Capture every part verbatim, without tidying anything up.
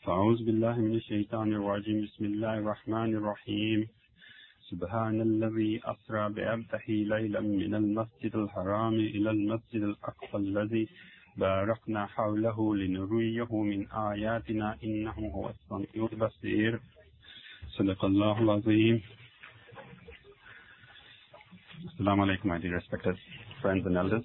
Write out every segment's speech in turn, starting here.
فأعوذ بالله من الشيطان الرجيم بسم الله الرحمن الرحيم سبحان الذي أسرى بعبده ليلا من المسجد الحرام إلى المسجد الأقصى الذي باركنا حوله لنريه من آياتنا إنه هو السميع البصير صدق الله العظيم. Assalamu alaikum, my dear respected friends and elders.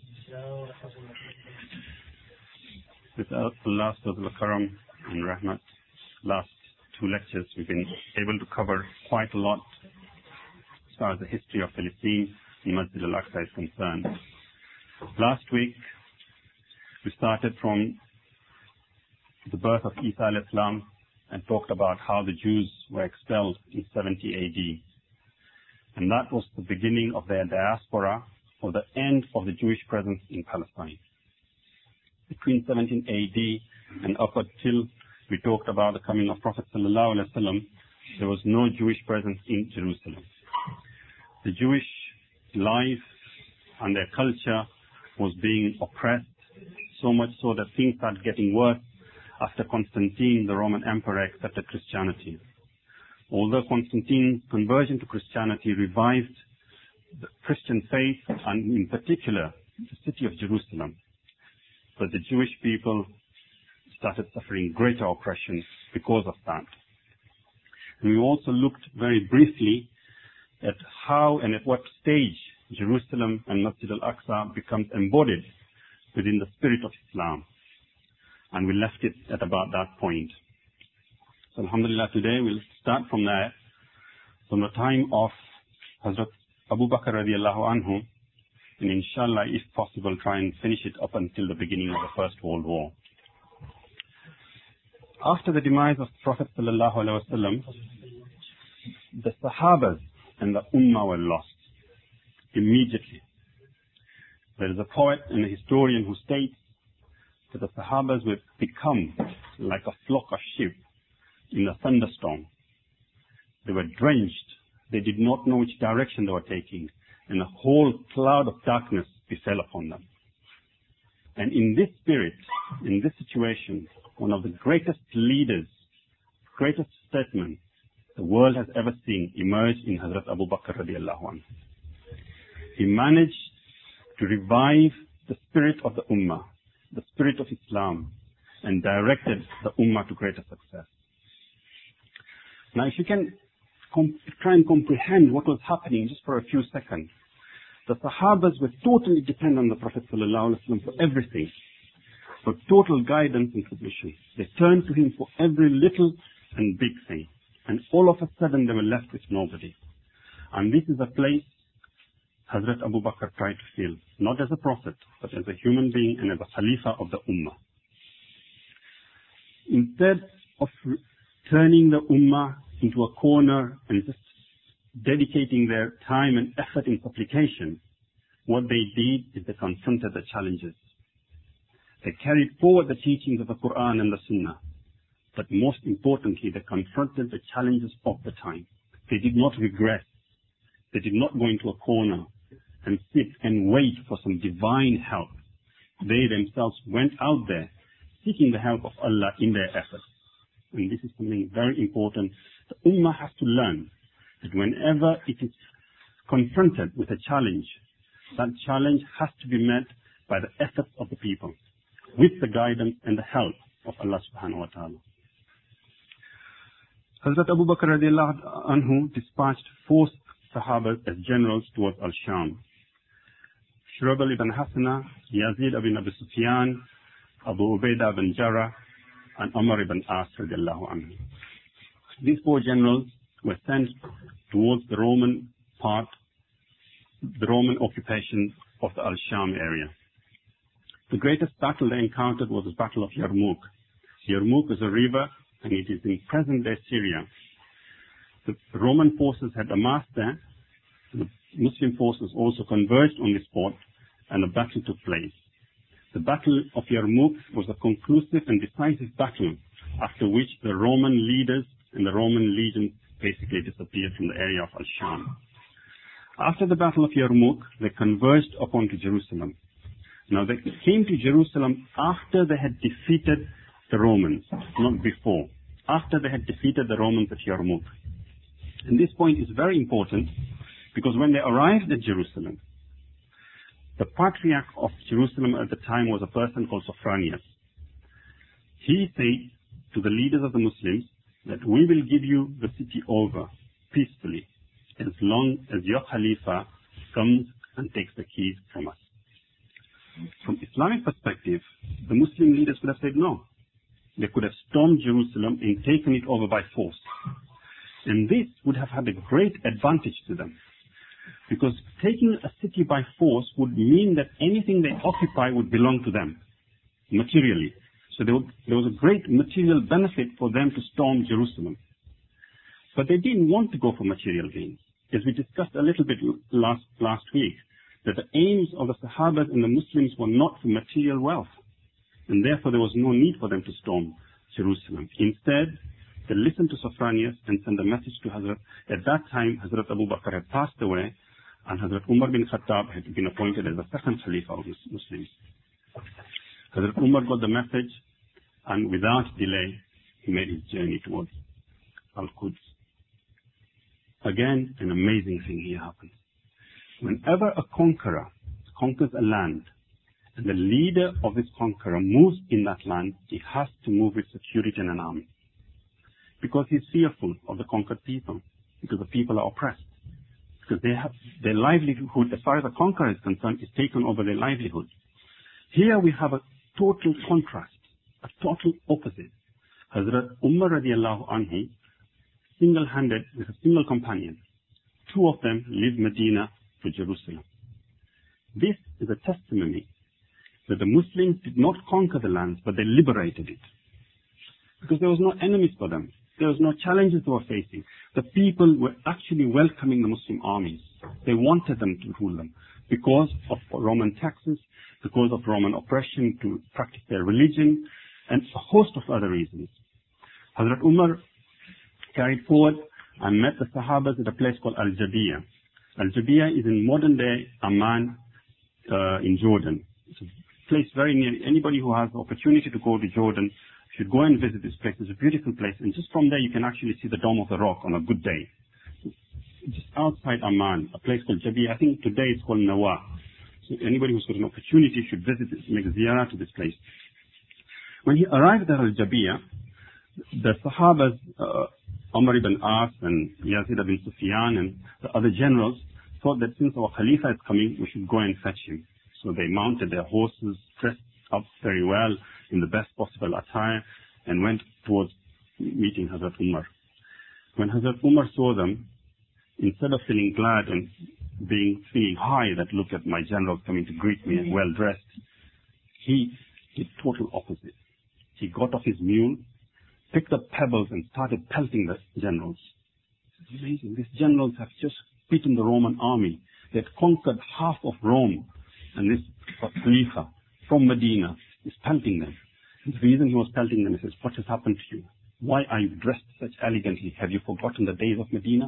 With Allah's karam and rahmat, last two lectures we've been able to cover quite a lot as far as the history of Palestine and Masjid al-Aqsa is concerned. Last week we started from the birth of Isa alayhi salam and talked about how the Jews were expelled in seventy A D. And that was the beginning of their diaspora, or the end of the Jewish presence in Palestine. Between seventeen A D and up until we talked about the coming of Prophet sallallahu alaihi wasallam, there was no Jewish presence in Jerusalem. The Jewish life and their culture was being oppressed, so much so that things started getting worse after Constantine, the Roman emperor, accepted Christianity. Although Constantine's conversion to Christianity revived the Christian faith, and in particular the city of Jerusalem, but the Jewish people started suffering greater oppression because of that. And we also looked very briefly at how and at what stage Jerusalem and Masjid al-Aqsa becomes embodied within the spirit of Islam. And we left it at about that point. So alhamdulillah, today we'll start from there, from the time of Hazrat Abu Bakr radiallahu anhu, and inshallah, if possible, try and finish it up until the beginning of the First World War. After the demise of Prophet sallallahu alaihi wasallam, the Sahabas and the Ummah were lost immediately. There is a poet and a historian who states that the Sahabas would become like a flock of sheep in a thunderstorm. They were drenched. They did not know which direction they were taking, and a whole cloud of darkness befell upon them. And in this spirit, in this situation, one of the greatest leaders, greatest statesmen the world has ever seen emerged in Hazrat Abu Bakr radiallahu anhu. He managed to revive the spirit of the Ummah, the spirit of Islam, and directed the Ummah to greater success. Now, if you can comp- try and comprehend what was happening just for a few seconds, the Sahabas were totally dependent on the Prophet ﷺ for everything, for total guidance and submission. They turned to him for every little and big thing. And all of a sudden they were left with nobody. And this is a place Hazrat Abu Bakr tried to fill, not as a prophet, but as a human being and as a Khalifa of the Ummah. Instead of re- turning the Ummah into a corner and just dedicating their time and effort in supplication, what they did is they confronted the challenges. They carried forward the teachings of the Quran and the Sunnah, but most importantly, they confronted the challenges of the time. They did not regress. They did not go into a corner and sit and wait for some divine help. They themselves went out there seeking the help of Allah in their efforts. And this is something very important. The Ummah has to learn that whenever it is confronted with a challenge, that challenge has to be met by the efforts of the people, with the guidance and the help of Allah subhanahu wa ta'ala. Hazrat Abu Bakr radiallahu anhu dispatched four Sahabas as generals towards Al-Sham. Shurahbil ibn Hasana, Yazid ibn Abi Sufyan, Abu Ubaidah ibn Jarrah, and Umar ibn As radiallahu anhu. These four generals were sent towards the Roman part, the Roman occupation of the Al-Sham area. The greatest battle they encountered was the Battle of Yarmouk. Yarmouk is a river and it is in present-day Syria. The Roman forces had amassed there. The Muslim forces also converged on this spot and a battle took place. The Battle of Yarmouk was a conclusive and decisive battle, after which the Roman leaders and the Roman legions basically disappeared from the area of Al-Sham. After the Battle of Yarmouk, they converged upon to Jerusalem. Now they came to Jerusalem after they had defeated the Romans, not before. after they had defeated the Romans at Yarmouk. And this point is very important because when they arrived at Jerusalem, the Patriarch of Jerusalem at the time was a person called Sophronius. He said to the leaders of the Muslims that we will give you the city over peacefully as long as your Khalifa comes and takes the keys from us. From Islamic perspective, the Muslim leaders would have said no. They could have stormed Jerusalem and taken it over by force. And this would have had a great advantage to them. Because taking a city by force would mean that anything they occupy would belong to them, materially. So there, would, there was a great material benefit for them to storm Jerusalem. But they didn't want to go for material gains. As we discussed a little bit last, last week, that the aims of the Sahabas and the Muslims were not for material wealth. And therefore there was no need for them to storm Jerusalem. Instead, they listened to Sophronius and sent a message to Hazrat. At that time, Hazrat Abu Bakr had passed away, and Hazrat Umar bin Khattab had been appointed as the second Khalifa of Muslims. Hazrat Umar got the message, and without delay, he made his journey towards Al-Quds. Again, an amazing thing here happens. Whenever a conqueror conquers a land, and the leader of this conqueror moves in that land, he has to move with security and an army. Because he's fearful of the conquered people, because the people are oppressed. Because they have their livelihood, as far as the conqueror is concerned, is taken over their livelihood. Here we have a total contrast, a total opposite. Hazrat Umar radiallahu anhu, single-handed with a single companion, two of them leave Medina to Jerusalem. This is a testimony that the Muslims did not conquer the lands, but they liberated it. Because there was no enemies for them. There was no challenges they were facing. The people were actually welcoming the Muslim armies. They wanted them to rule them because of Roman taxes, because of Roman oppression to practice their religion, and a host of other reasons. Hazrat Umar carried forward and met the Sahabas at a place called Al-Jabiyah. Al-Jabiyah is in modern-day Amman uh, in Jordan. It's a place very near. Anybody who has the opportunity to go to Jordan should go and visit this place. It's a beautiful place, and just from there you can actually see the Dome of the Rock on a good day. Just outside Amman, a place called Jabiyah. I think today it's called Nawah. So anybody who's got an opportunity should visit this, make a ziyarah to this place. When he arrived at Al-Jabiyah, the Sahabas, uh, Umar ibn As and Yazid ibn Sufyan and the other generals thought that since our Khalifa is coming, we should go and fetch him. So they mounted their horses, dressed up very well in the best possible attire, and went towards meeting Hazrat Umar. When Hazrat Umar saw them, instead of feeling glad and being feeling high that look at my general coming to greet me and well dressed, he did total opposite. He got off his mule, picked up pebbles and started pelting the generals. It's amazing. These generals have just beaten the Roman army. They had conquered half of Rome, and this Khalifa from Medina is pelting them. And the reason he was pelting them is, says, what has happened to you? Why are you dressed such elegantly? Have you forgotten the days of Medina?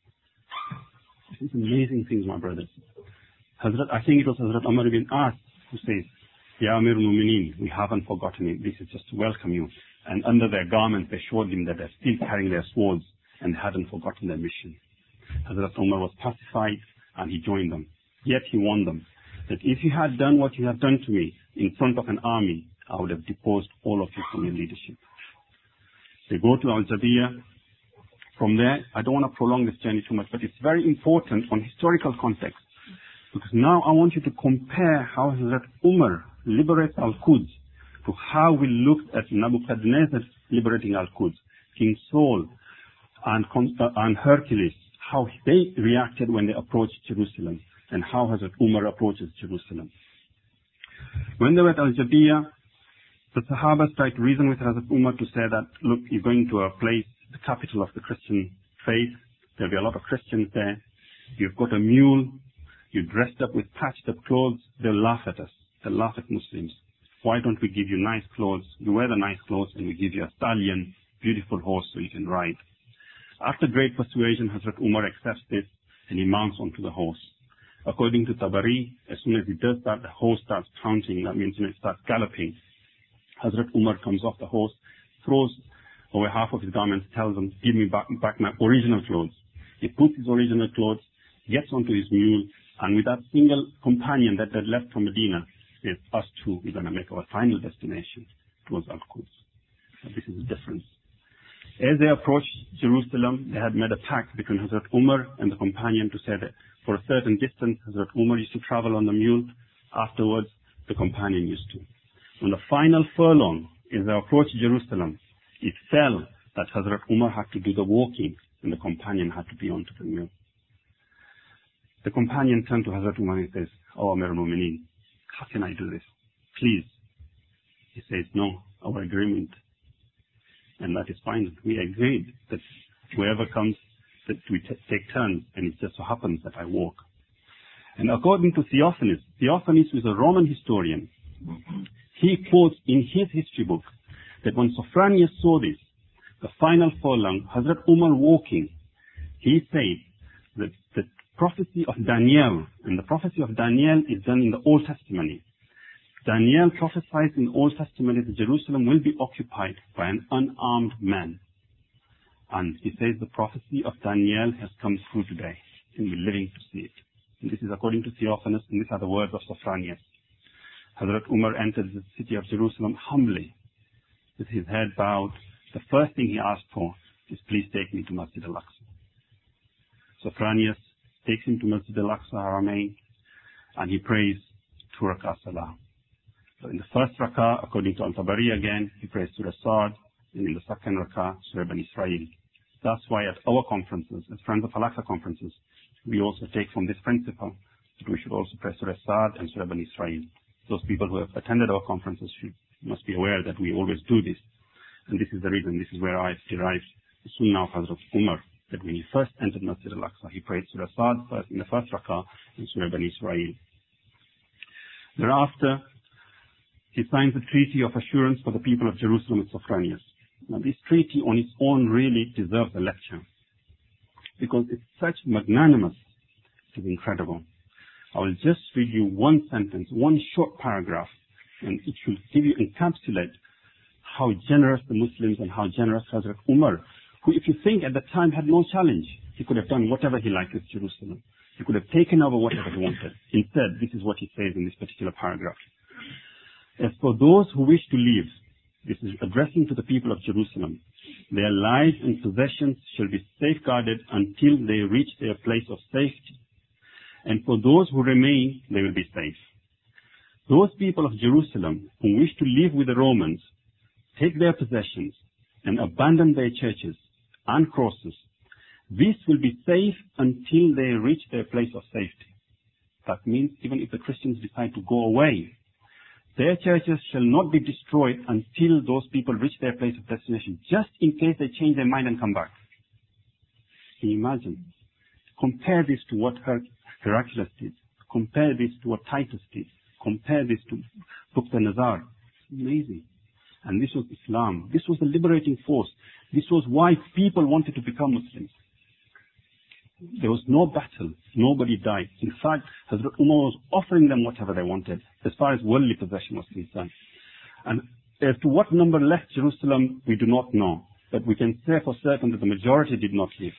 This is amazing things, my brothers. Hazrat, I think it was Hazrat Umar ibn As who says, Ya Amir al-Mu'mineen, we haven't forgotten it. This is just to welcome you. And under their garments, they showed him that they're still carrying their swords and hadn't forgotten their mission. Hazrat Umar was pacified and he joined them. Yet he warned them that if you had done what you have done to me in front of an army, I would have deposed all of you from your leadership. They go to Al-Jabiyah. From there, I don't want to prolong this journey too much, but it's very important on historical context. Because now I want you to compare how Hazrat Umar liberates Al-Quds to how we looked at Nebuchadnezzar liberating Al-Quds, King Saul and, uh, and Hercules, how they reacted when they approached Jerusalem, and how Hazrat Umar approaches Jerusalem. When they were at Al-Jabiyah, the Sahabas tried to reason with Hazrat Umar to say that, look, you're going to a place, the capital of the Christian faith, there'll be a lot of Christians there, you've got a mule, you're dressed up with patched up clothes, they'll laugh at us, they'll laugh at Muslims. Why don't we give you nice clothes? You wear the nice clothes and we give you a stallion, beautiful horse so you can ride. After great persuasion, Hazrat Umar accepts this and he mounts onto the horse. According to Tabari, as soon as he does that, the horse starts pouncing, that means when it starts galloping. Hazrat Umar comes off the horse, throws over half of his garments, tells them, give me back, back my original clothes. He puts his original clothes, gets onto his mule, and with that single companion that they left from Medina, says, us two, we're going to make our final destination towards Al-Quds. So this is the difference. As they approached Jerusalem, they had made a pact between Hazrat Umar and the companion to say that for a certain distance, Hazrat Umar used to travel on the mule. Afterwards, the companion used to. On the final furlong, as they approached Jerusalem, it fell that Hazrat Umar had to do the walking and the companion had to be onto the mule. The companion turned to Hazrat Umar and says, "Oh, Amir al-Mu'mineen, how can I do this? Please." He says, "No, our agreement." And that is final. We agreed that whoever comes, that we t- take turns, and it just so happens that I walk. And according to Theophanes, Theophanes was a Roman historian. He quotes in his history book that when Sophronius saw this, the final furlong, Hazrat Umar walking, he said that the prophecy of Daniel, and the prophecy of Daniel is done in the Old Testament. Daniel prophesies in the Old Testament that Jerusalem will be occupied by an unarmed man. And he says the prophecy of Daniel has come true today, and we're living to see it. And this is according to Theophanes, and these are the words of Sophronius. Hazrat Umar entered the city of Jerusalem humbly, with his head bowed. The first thing he asked for is, please take me to Masjid al-Aqsa. Sophronius takes him to Masjid al-Aqsa Haramain, and he prays two rak'ah salah. So in the first rak'ah, according to Al-Tabari again, he prays Surah Sad, and in the second rak'ah, Surah Bani Israel. That's why at our conferences, as Friends of Al-Aqsa conferences, we also take from this principle that we should also pray Surah Sad and Surah Bani Israel. Those people who have attended our conferences should, must be aware that we always do this. And this is the reason, this is where I derived the Sunnah of Hazrat Umar, that when he first entered Masjid al-Aqsa, he prayed Surah Sad first in the first rak'ah and Surah Bani Israel. Thereafter, he signs a treaty of assurance for the people of Jerusalem with Sophronius. Now, this treaty on its own really deserves a lecture, because it's such magnanimous, it is incredible. I will just read you one sentence, one short paragraph, and it should give you, encapsulate how generous the Muslims and how generous Hazrat Umar, who, if you think at the time, had no challenge. He could have done whatever he liked with Jerusalem. He could have taken over whatever he wanted. Instead, this is what he says in this particular paragraph. As for those who wish to leave, this is addressing to the people of Jerusalem, their lives and possessions shall be safeguarded until they reach their place of safety. And for those who remain, they will be safe. Those people of Jerusalem who wish to live with the Romans, take their possessions and abandon their churches and crosses. This will be safe until they reach their place of safety. That means even if the Christians decide to go away, their churches shall not be destroyed until those people reach their place of destination, just in case they change their mind and come back. Can you imagine? Compare this to what Her- Heraclius did. Compare this to what Titus did. Compare this to Bukhtanazar. Amazing. And this was Islam. This was the liberating force. This was why people wanted to become Muslims. There was no battle. Nobody died. In fact, Hazrat Umar was offering them whatever they wanted, as far as worldly possession was concerned. And as to what number left Jerusalem, we do not know. But we can say for certain that the majority did not leave.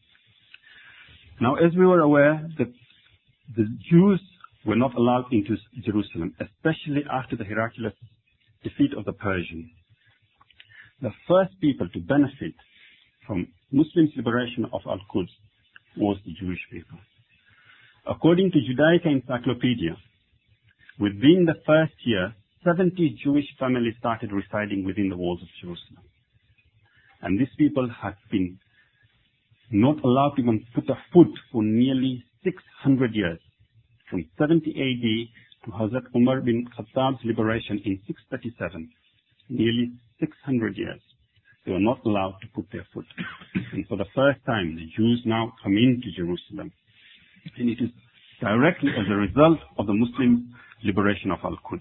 Now, as we were aware, that the Jews were not allowed into Jerusalem, especially after the Heraclius defeat of the Persians. The first people to benefit from Muslims' liberation of Al-Quds was the Jewish people. According to Judaica Encyclopedia, within the first year, seventy Jewish families started residing within the walls of Jerusalem. And these people had been not allowed to even put a foot for nearly six hundred years, from seventy A D to Hazrat Umar bin Khattab's liberation in six thirty-seven, nearly six hundred years. They were not allowed to put their foot. And for the first time, the Jews now come into Jerusalem. And it is directly as a result of the Muslim liberation of Al-Quds.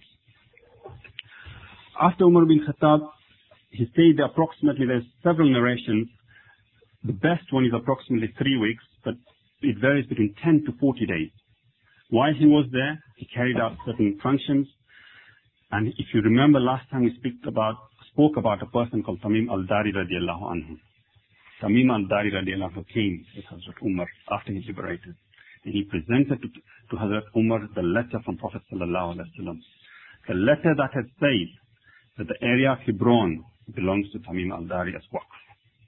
After Umar bin Khattab, he stayed there approximately, there's several narrations. The best one is approximately three weeks, but it varies between ten to forty days. While he was there, he carried out certain functions. And if you remember last time we spoke about, spoke about a person called Tamim al-Dari radiallahu anhu. Tamim al-Dari radiallahu anhu came with Hazrat Umar after he liberated. And he presented to, to Hazrat Umar the letter from Prophet sallallahu alaihi wasallam. The letter that had said that the area of Hebron belongs to Tamim al-Dari as Waqf.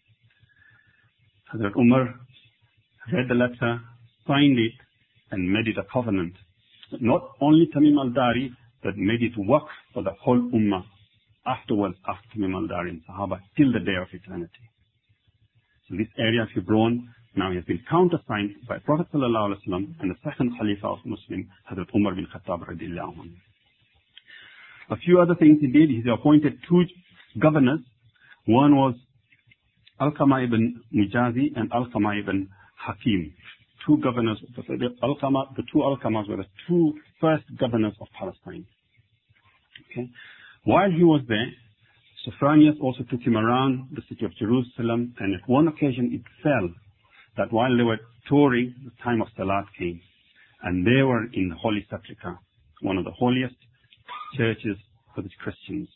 Hazrat Umar read the letter, signed it, and made it a covenant. Not only Tamim al-Dari, but made it Waqf for the whole Ummah afterwards, after Tamim al-Dari and Sahaba, till the day of eternity. So this area of Hebron now has been countersigned by Prophet sallallahu alaihi wasallam and the second Khalifa of Muslim, Hazrat Umar bin Khattab radiallahu anhu. A few other things he did. He appointed two governors. One was Alqama ibn Mujazi and Alqama ibn Hakim. Two governors. The, Alqama, the two Alqamas were the two first governors of Palestine. Okay. While he was there, Sophronius also took him around the city of Jerusalem, and at one occasion it fell that while they were touring, the time of Salat came, and they were in the Holy Sepulchre, one of the holiest churches for the Christians.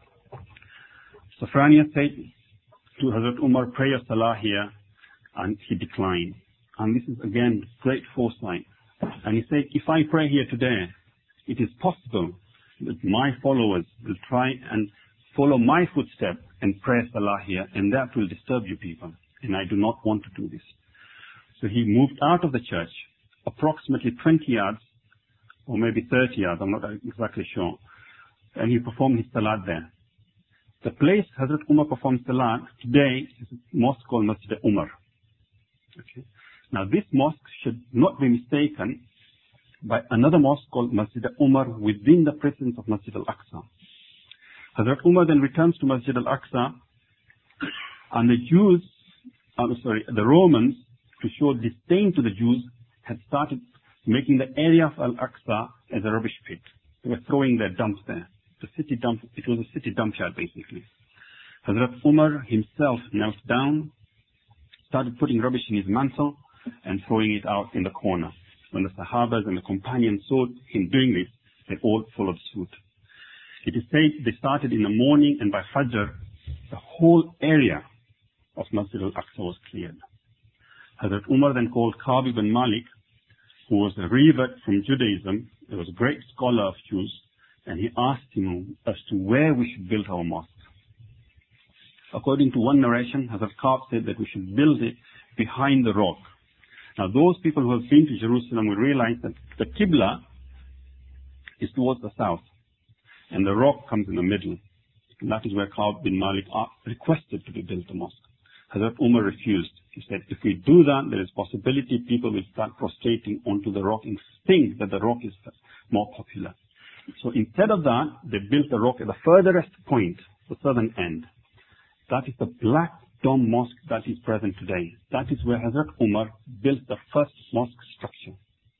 Sophronius said to Hazrat Umar, pray your Salah here, and he declined. And this is again great foresight. And he said, if I pray here today, it is possible that my followers will try and follow my footsteps and pray Salah here, and that will disturb you people. And I do not want to do this. So he moved out of the church, approximately twenty yards, or maybe thirty yards, I'm not exactly sure. And he performed his Salat there. The place Hazrat Umar performed Salat today is a mosque called Masjid Umar. Okay. Now this mosque should not be mistaken by another mosque called Masjid Umar within the presence of Masjid al-Aqsa. Hazrat Umar then returns to Masjid al-Aqsa, and the Jews, I'm sorry, the Romans, to show disdain to the Jews, had started making the area of Al-Aqsa as a rubbish pit. They were throwing their dumps there. The city dump, it was a city dump yard basically. Hazrat Umar himself knelt down, started putting rubbish in his mantle and throwing it out in the corner. When the Sahabas and the companions saw him doing this, they all followed suit. It is said they started in the morning, and by Fajr, the whole area of Masjid al-Aqsa was cleared. Hazrat Umar then called Ka'b ibn Malik, who was a revert from Judaism. He was a great scholar of Jews, and he asked him as to where we should build our mosque. According to one narration, Hazrat Ka'b said that we should build it behind the rock. Now those people who have been to Jerusalem will realize that the Qibla is towards the south, and the rock comes in the middle. And that is where Ka'b bin Malik requested to be built a mosque. Hazrat Umar refused. He said, if we do that, there is possibility people will start prostrating onto the rock and think that the rock is more popular. So instead of that, they built the rock at the furthest point, the southern end. That is the black dome mosque that is present today. That is where Hazrat Umar built the first mosque structure.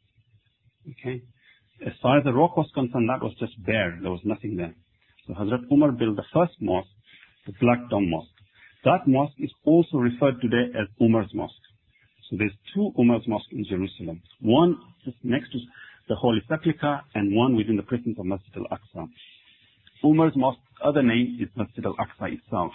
Okay? As far as the rock was concerned, that was just bare. There was nothing there. So Hazrat Umar built the first mosque, the black dome mosque. That mosque is also referred today as Umar's Mosque. So there's two Umar's Mosques in Jerusalem. One just next to the Holy Sepulchre and one within the presence of Masjid al-Aqsa. Umar's Mosque's other name is Masjid al-Aqsa itself.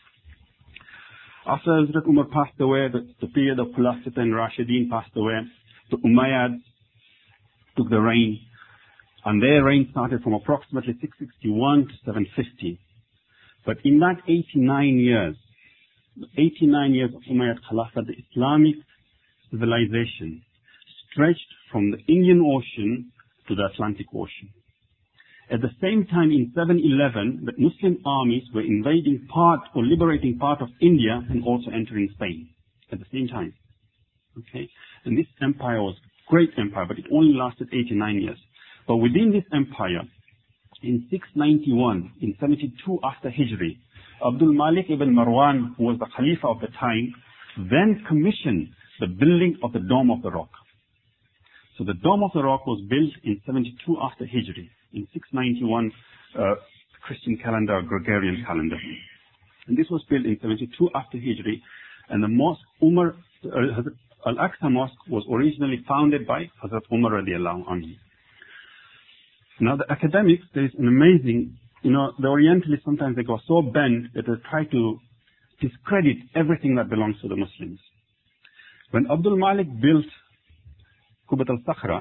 After Hazrat Umar passed away, the, the period of Khulafat and Rashidin passed away, the Umayyads took the reign, and their reign started from approximately six sixty-one to seven fifty. But in that eighty-nine years, eighty-nine years of Umayyad Khilafat, the Islamic civilization stretched from the Indian Ocean to the Atlantic Ocean. At the same time, in seven eleven, the Muslim armies were invading part or liberating part of India and also entering Spain at the same time. Okay, and this empire was a great empire, but it only lasted eighty-nine years. But within this empire, in six ninety-one, in seventy-two after Hijri, Abdul Malik ibn Marwan, who was the Khalifa of the time, then commissioned the building of the Dome of the Rock. So the Dome of the Rock was built in seventy-two after Hijri, in six ninety-one uh, Christian calendar, Gregorian calendar. And this was built in seventy-two after Hijri, and the mosque, Umar, uh, Al-Aqsa Mosque, was originally founded by Hazrat Umar radiallahu anhu. Now the academics, there is an amazing you know, the Orientalists sometimes they go so bent that they try to discredit everything that belongs to the Muslims. When Abdul Malik built Qubat al-Sakhra,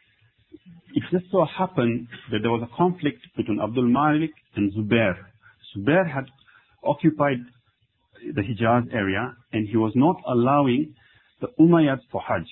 it just so happened that there was a conflict between Abdul Malik and Zubair. Zubair had occupied the Hijaz area and he was not allowing the Umayyads for Hajj.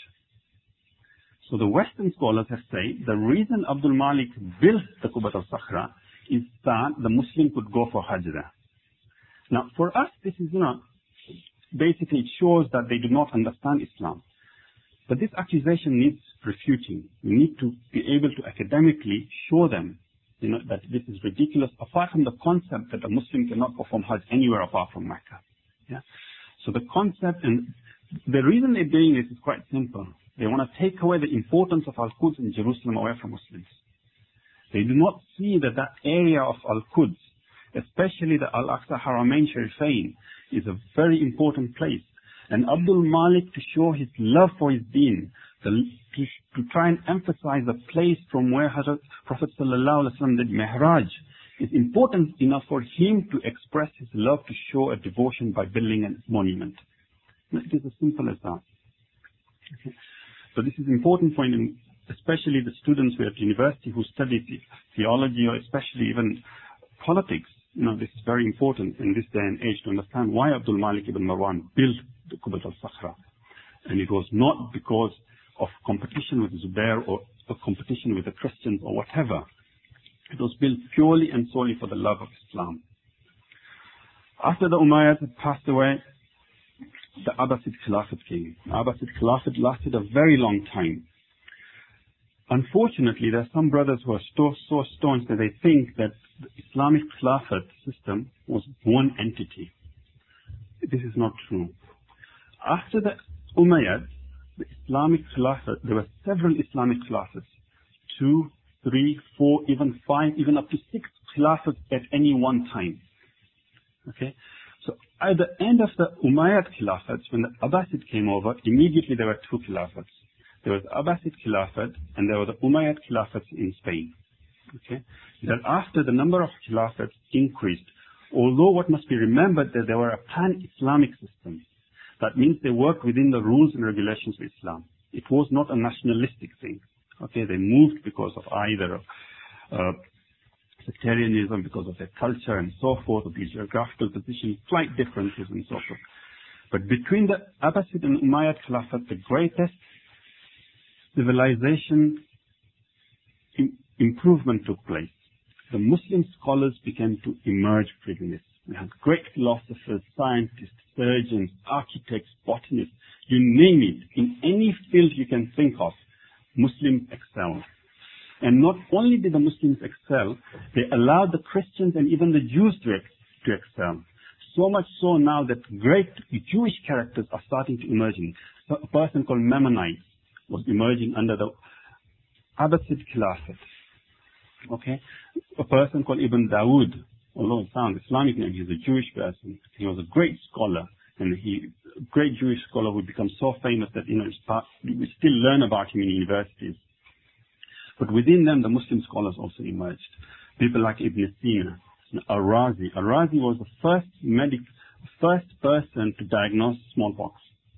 So the Western scholars have said the reason Abdul Malik built the Qubat al-Sakhra is that the Muslim could go for Hajj there. Now for us this is, you know, basically it shows that they do not understand Islam. But this accusation needs refuting. We need to be able to academically show them, you know, that this is ridiculous, apart from the concept that a Muslim cannot perform Hajj anywhere apart from Mecca. Yeah. So the concept, and the reason they're doing this is quite simple. They want to take away the importance of Al-Quds in Jerusalem away from Muslims. They do not see that that area of Al-Quds, especially the Al-Aqsa Haramain Sharifain, is a very important place. And Abdul Malik, to show his love for his deen, the, to, to try and emphasize the place from where Hazrat Prophet Sallallahu Alaihi Wasallam did Mi'raj, is important enough for him to express his love, to show a devotion by building a monument. It is as simple as that. Okay. So this is important point, in, especially the students who are at university who study the, theology or especially even politics. You know, this is very important in this day and age to understand why Abdul Malik ibn Marwan built the Qubat al-Sakhra. And it was not because of competition with Zubair or a competition with the Christians or whatever. It was built purely and solely for the love of Islam. After the Umayyads had passed away, the Abbasid Khilafat came. The Abbasid Khilafat lasted a very long time. Unfortunately, there are some brothers who are so, so staunch that they think that the Islamic Khilafat system was one entity. This is not true. After the Umayyads, the Islamic Khilafat, there were several Islamic Khilafats. Two, three, four, even five, even up to six Khilafats at any one time. Okay? So at the end of the Umayyad Khilafats, when the Abbasid came over, immediately there were two Khilafats. There was Abbasid Khilafat and there were the Umayyad Khilafats in Spain. Okay? That after the number of Khilafats increased, although what must be remembered that they were a pan-Islamic system. That means they worked within the rules and regulations of Islam. It was not a nationalistic thing. Okay, they moved because of either uh, sectarianism, because of their culture and so forth, of their geographical position, slight differences and so forth. But between the Abbasid and Umayyad Khilafat, the greatest civilization im- improvement took place. The Muslim scholars began to emerge from this. We had great philosophers, scientists, surgeons, architects, botanists, you name it. In any field you can think of, Muslims excelled. And not only did the Muslims excel, they allowed the Christians and even the Jews to, ex- to excel. So much so now that great Jewish characters are starting to emerge. So a person called Maimonides was emerging under the Abbasid Khilafat. Okay? A person called Ibn Dawood, although it sounds Islamic name, he's a Jewish person. He was a great scholar, and he, a great Jewish scholar who became so famous that, you know, we still learn about him in universities. But within them, the Muslim scholars also emerged. People like Ibn Sina, Al-Razi. Al-Razi was the first medic, first person to diagnose smallpox.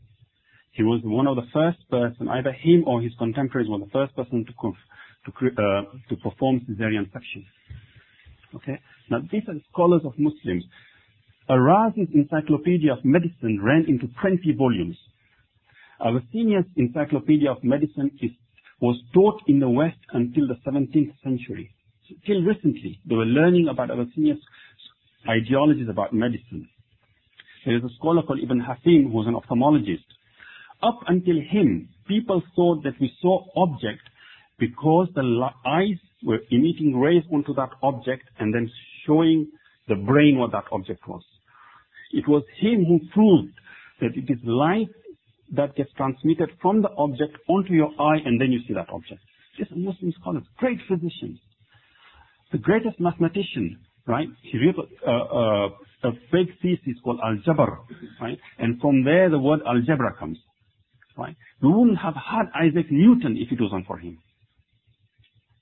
He was one of the first person, either him or his contemporaries were the first person to conf, to uh, to perform cesarean section. Okay. Now these are the scholars of Muslims. Al-Razi's Encyclopedia of Medicine ran into twenty volumes. Avicenna's Encyclopedia of Medicine is, was taught in the West until the seventeenth century. So, till recently, they were learning about Avicenna's ideologies about medicine. There is a scholar called Ibn Hasim who was an ophthalmologist. Up until him, people thought that we saw object because the eyes were emitting rays onto that object and then showing the brain what that object was. It was him who proved that it is light that gets transmitted from the object onto your eye and then you see that object. These are Muslim scholars, great physicians. The greatest mathematician, right? He wrote a, a, a big thesis called Al-Jabr, right? And from there the word algebra comes, right? We wouldn't have had Isaac Newton if it wasn't for him.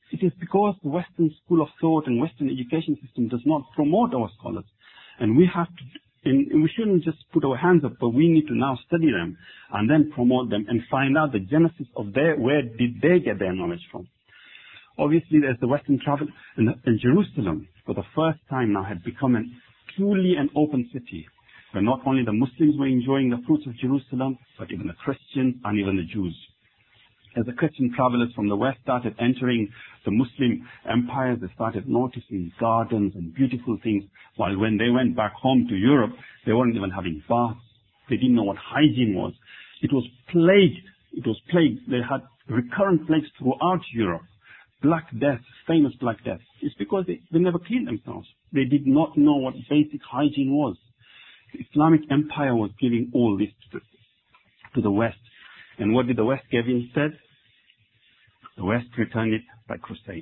It is because the Western school of thought and Western education system does not promote our scholars. And we have to, and we shouldn't just put our hands up, but we need to now study them and then promote them and find out the genesis of their, where did they get their knowledge from. Obviously, there's the Western travel, and, and Jerusalem, for the first time now, had become an, truly an open city, where not only the Muslims were enjoying the fruits of Jerusalem, but even the Christians and even the Jews. As the Christian travelers from the West started entering the Muslim empires, they started noticing gardens and beautiful things, while when they went back home to Europe, they weren't even having baths. They didn't know what hygiene was. It was plagued. It was plagued. They had recurrent plagues throughout Europe. Black Death, famous Black Death. It's because they, they never cleaned themselves. They did not know what basic hygiene was. The Islamic Empire was giving all this to the, to the West. And what did the West give instead? The West returned it by crusades.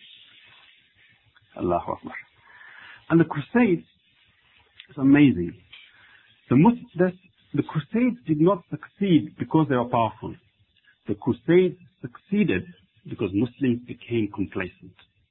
Allahu Akbar. And the crusades is amazing. The, Muslims, the crusades did not succeed because they were powerful. The crusades succeeded because Muslims became complacent.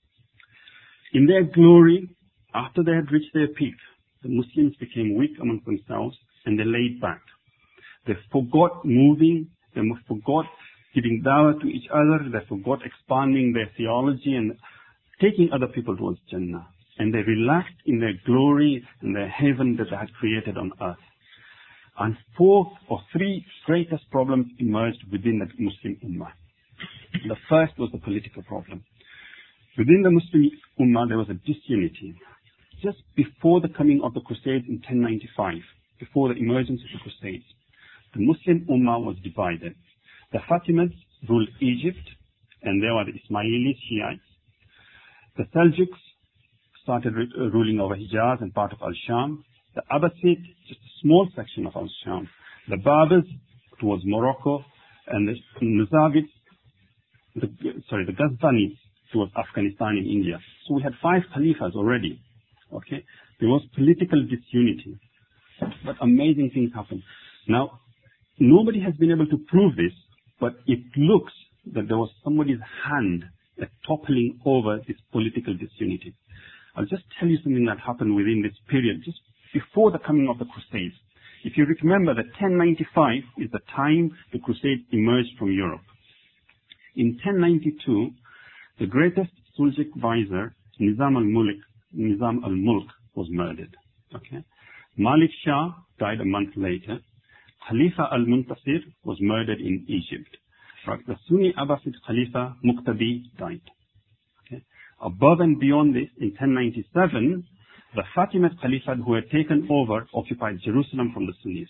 In their glory, after they had reached their peak, the Muslims became weak amongst themselves and they laid back. They forgot moving. They forgot giving dawah to each other. They forgot expanding their theology and taking other people towards Jannah. And they relaxed in their glory and their heaven that they had created on earth. And four or three greatest problems emerged within the Muslim Ummah. The first was the political problem. Within the Muslim Ummah, there was a disunity. Just before the coming of the Crusades in ten ninety-five, before the emergence of the Crusades, the Muslim Ummah was divided. The Fatimids ruled Egypt, and there were the Ismailis, Shiites. The Seljuks started uh, ruling over Hijaz and part of Al-Sham. The Abbasid, just a small section of Al-Sham. The Baburs towards Morocco, and the Nizavids, the, sorry, the Ghazvanis towards Afghanistan and India. So we had five Khalifas already. Okay, there was political disunity, but amazing things happened. Now, nobody has been able to prove this, but it looks that there was somebody's hand at toppling over this political disunity. I'll just tell you something that happened within this period, just before the coming of the Crusades. If you remember that ten ninety-five is the time the Crusades emerged from Europe. In ten ninety-two, the greatest Suljuk vizier, Nizam al-Mulk, Nizam al-Mulk, was murdered. Okay, Malik Shah died a month later. Khalifa al-Muntasir was murdered in Egypt. Right. The Sunni Abbasid Khalifa Muqtadi died. Okay. Above and beyond this, in ten ninety-seven, the Fatimid Caliphate who had taken over occupied Jerusalem from the Sunnis.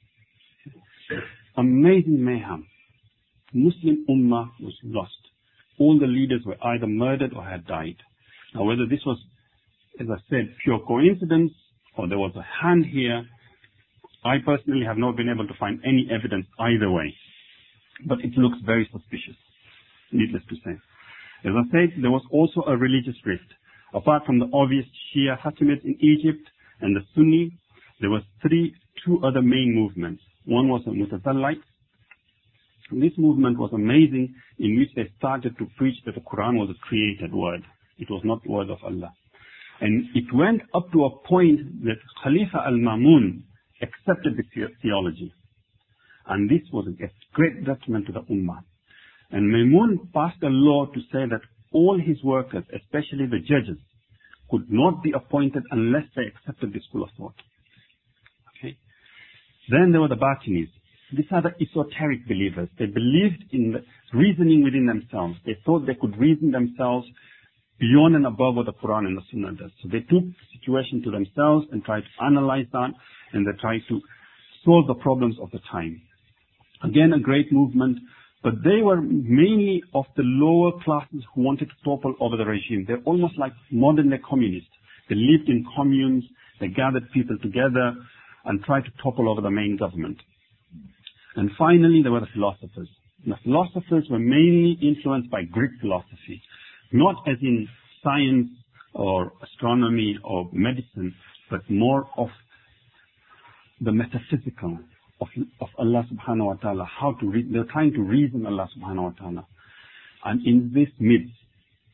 Amazing mayhem. Muslim Ummah was lost. All the leaders were either murdered or had died. Now whether this was, as I said, pure coincidence or there was a hand here, I personally have not been able to find any evidence either way. But it looks very suspicious, needless to say. As I said, there was also a religious rift. Apart from the obvious Shia Fatimids in Egypt and the Sunni, there were three, two other main movements. One was the Mutazilites. This movement was amazing, in which they started to preach that the Quran was a created word. It was not the word of Allah. And it went up to a point that Khalifa al-Mamun accepted this theology. And this was a great detriment to the Ummah. And Mamun passed a law to say that all his workers, especially the judges, could not be appointed unless they accepted this school of thought. Okay. Then there were the Batinis. These are the esoteric believers. They believed in the reasoning within themselves. They thought they could reason themselves beyond and above what the Quran and the Sunnah does. So they took the situation to themselves and tried to analyze that, and they tried to solve the problems of the time. Again, a great movement, but they were mainly of the lower classes who wanted to topple over the regime. They're almost like modern-day communists. They lived in communes, they gathered people together and tried to topple over the main government. And finally, there were the philosophers. The philosophers were mainly influenced by Greek philosophy, not as in science or astronomy or medicine, but more of the metaphysical of, of Allah subhanahu wa ta'ala, how to read. They're trying to reason Allah subhanahu wa ta'ala. And in this midst,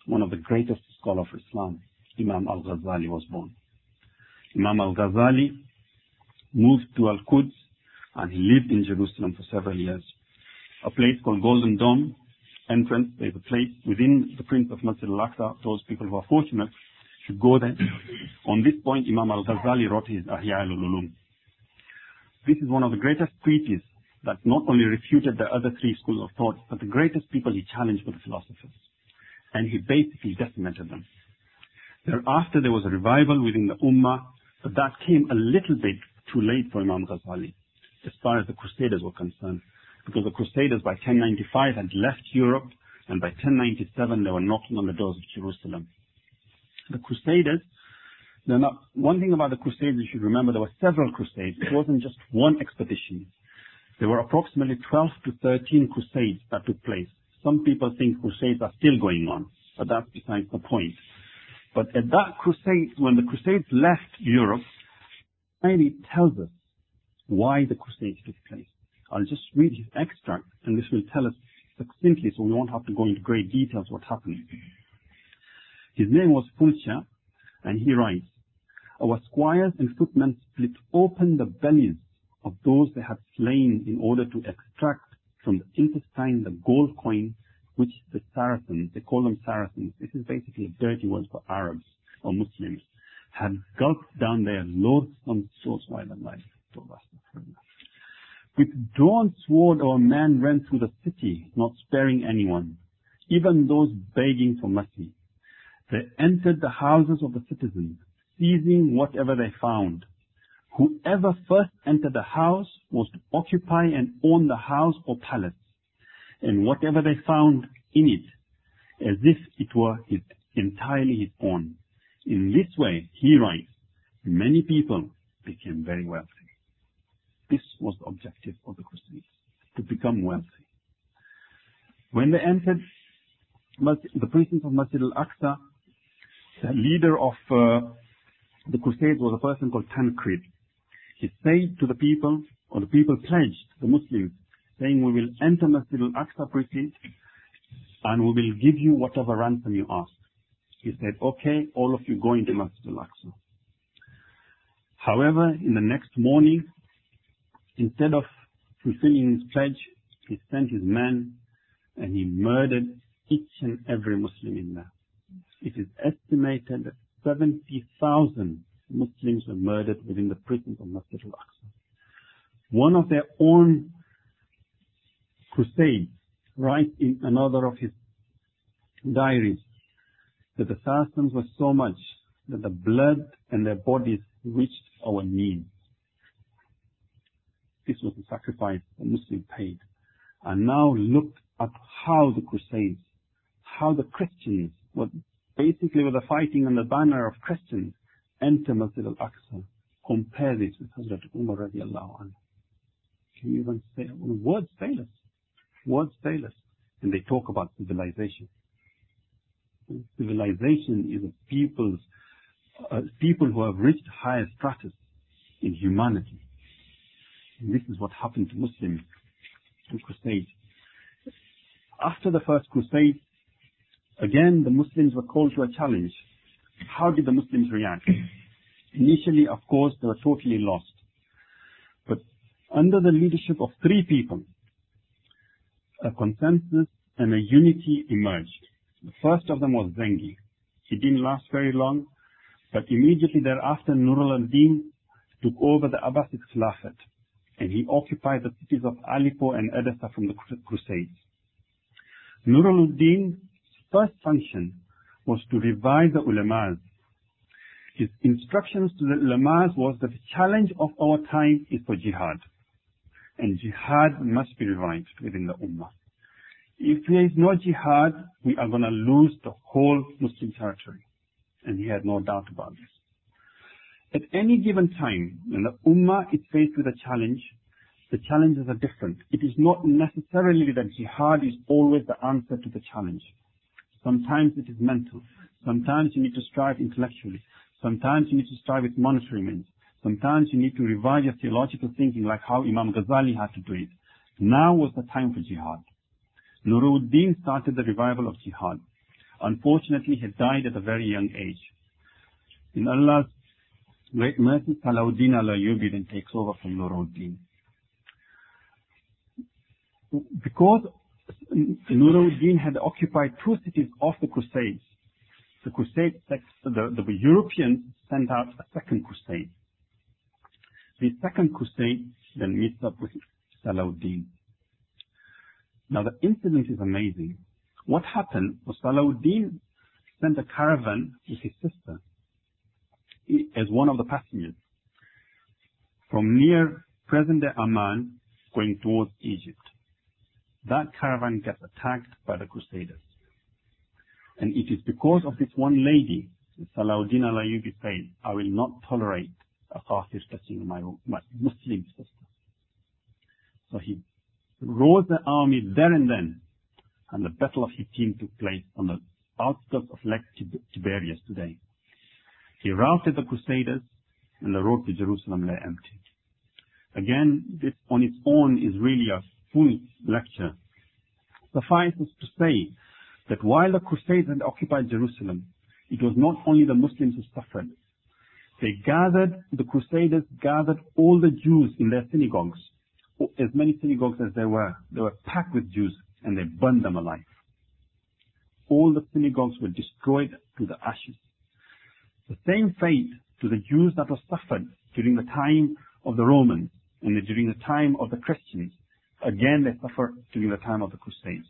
one of the greatest scholars of Islam, Imam al-Ghazali, was born. Imam al-Ghazali moved to Al-Quds and he lived in Jerusalem for several years. A place called Golden Dome entrance, there's a place within the Prince of Masjid al-Aqsa. Those people who are fortunate should go there. On this point, Imam al-Ghazali wrote his Ihya al-Ulum. This is one of the greatest treatises that not only refuted the other three schools of thought, but the greatest people he challenged were the philosophers. And he basically decimated them. Thereafter, there was a revival within the Ummah, but that came a little bit too late for Imam Ghazali, as far as the Crusaders were concerned. Because the Crusaders by ten ninety-five had left Europe, and by ten ninety-seven they were knocking on the doors of Jerusalem. The Crusaders, not, one thing about the Crusades you should remember, there were several Crusades. It wasn't just one expedition. There were approximately twelve to thirteen Crusades that took place. Some people think Crusades are still going on, but that's besides the point. But at that Crusade, when the Crusades left Europe, it tells us why the Crusades took place. I'll just read his extract, and this will tell us succinctly, so we won't have to go into great details what happened. His name was Fulcha, and he writes, "Our squires and footmen split open the bellies of those they had slain in order to extract from the intestine the gold coin which the Saracens, they call them Saracens, this is basically a dirty word for Arabs or Muslims, had gulped down their loathsome souls while alive." With drawn sword our man ran through the city, not sparing anyone, even those begging for mercy. They entered the houses of the citizens, seizing whatever they found. Whoever first entered the house was to occupy and own the house or palace, and whatever they found in it, as if it were his, entirely his own. In this way, he writes, many people became very wealthy. This was the objective of the Crusades, to become wealthy. When they entered the precincts of Masjid al-Aqsa, the leader of uh, the Crusades was a person called Tancred. He said to the people, or the people pledged, the Muslims, saying, "We will enter Masjid al-Aqsa precinct and we will give you whatever ransom you ask." He said, "Okay, all of you go into Masjid al-Aqsa." However, in the next morning, instead of fulfilling his pledge, he sent his men and he murdered each and every Muslim in there. It is estimated that seventy thousand Muslims were murdered within the prison of Masjid al-Aqsa. One of their own crusades writes in another of his diaries that the Saracens were so much that the blood and their bodies reached our knees. This was the sacrifice the Muslims paid. And now look at how the Crusades, how the Christians, were basically with the fighting on the banner of Christians, enter Masjid al-Aqsa. Compare this with Hazrat Umar radiallahu anhu. Can you even say, words fail us. Words fail us. And they talk about civilization. Civilization is a people's, uh, people who have reached higher status in humanity. And this is what happened to Muslims in Crusade. After the first Crusade, again the Muslims were called to a challenge. How did the Muslims react? Initially, of course, they were totally lost. But under the leadership of three people, a consensus and a unity emerged. The first of them was Zengi. He didn't last very long, but immediately thereafter Nur al-Din took over the Abbasid Khilafat, and he occupied the cities of Aleppo and Edessa from the Crusades. Nur al-Din's first function was to revive the ulamas. His instructions to the ulamas was that the challenge of our time is for jihad, and jihad must be revived within the ummah. If there is no jihad, we are going to lose the whole Muslim territory. And he had no doubt about this. At any given time, when the ummah is faced with a challenge, the challenges are different. It is not necessarily that jihad is always the answer to the challenge. Sometimes it is mental. Sometimes you need to strive intellectually. Sometimes you need to strive with monetary means. Sometimes you need to revive your theological thinking, like how Imam Ghazali had to do it. Now was the time for jihad. Nur al-Din started the revival of jihad. Unfortunately, he died at a very young age. In Allah's great mercy, Salahuddin al-Ayyubi then takes over from Nur al-Din. Because Nur al-Din had occupied two cities of the Crusades, the Crusade, the, the Europeans sent out a second crusade. The second crusade then meets up with Salahuddin. Now the incident is amazing. What happened was Salahuddin sent a caravan with his sister as one of the passengers from near present-day Amman going towards Egypt. That caravan gets attacked by the Crusaders. And it is because of this one lady that Salahuddin al-Ayyubi said, I will not tolerate a kafir touching my, my Muslim sister. So he rose the army there and then, and the Battle of Hittin took place on the outskirts of Lake Tiberias today. He routed the Crusaders, and the road to Jerusalem lay empty. Again, this on its own is really a full lecture. Suffice it to say that while the Crusades had occupied Jerusalem, it was not only the Muslims who suffered. They gathered, the Crusaders gathered all the Jews in their synagogues, as many synagogues as there were. They were packed with Jews, and they burned them alive. All the synagogues were destroyed to the ashes. The same fate to the Jews that was suffered during the time of the Romans and during the time of the Christians. Again, they suffered during the time of the Crusades.